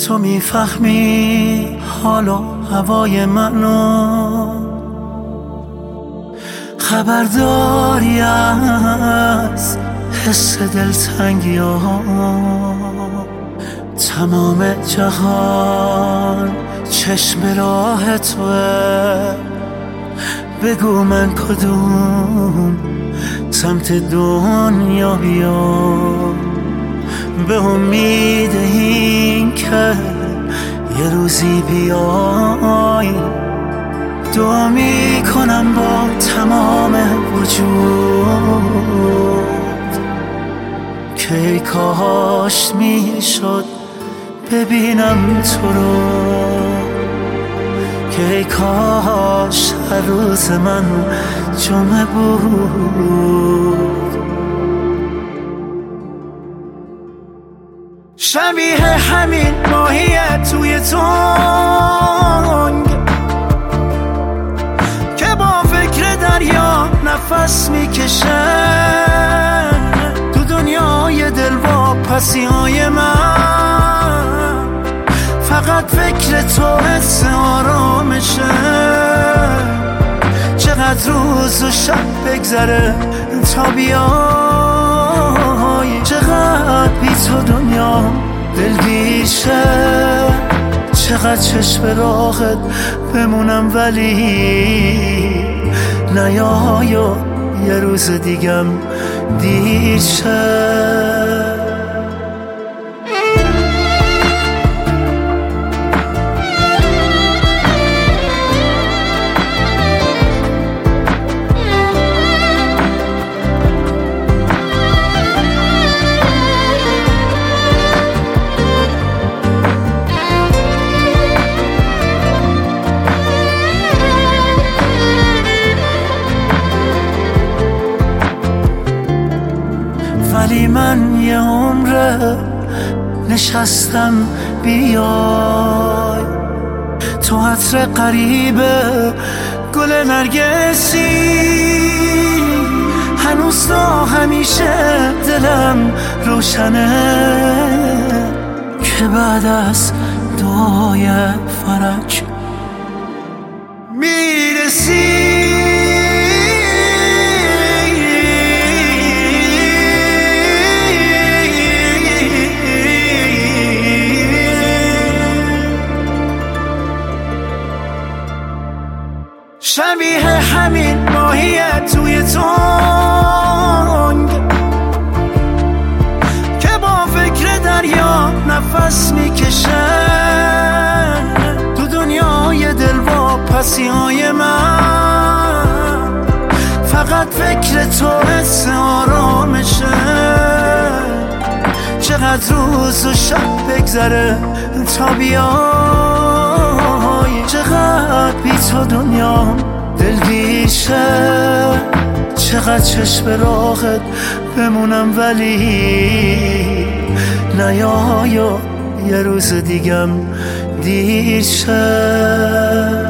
تو میفهمی حال و هوای منو، خبرداری از حس دلتنگی ها. تمام جهان چشم راه توه، بگو من کدوم سمت دنیا بیام، به امید این که یه روزی بیای. دعا میکنم با تمام وجود که ای کاش میشد ببینم تو رو، که ای کاش هر روز من جمعه بود. شبیه همین ماهیه توی تنگ که با فکر دریا نفس میکشه، تو دنیای دلواپسی های من فقط فکر تو حس آرامشه. چقدر روز و شب بگذره تا بیای، چقدر بی تو دنیا دلگیر شه، چقدر چشم راهت بمونم ولی نیای و یه روز دیگم دیر شه. ولی من یه عمره نشستم بیای، تو عطر قریبه گل نرگسی، هنوز تا همیشه دلم روشنه که بعد از دعای فرج میرسی. شبیه همین ماهیه توی تنگ که با فکر دریا نفس میکشه، تو دنیای دلواپسی های من فقط فکر تو حس آرامشه. چقدر روز و شب بگذره تا بیای، چقدر بی تو دنیا دلگیر شه، چقدر چشم راهت بمونم ولی نیای و یه روز دیگم دیر شه.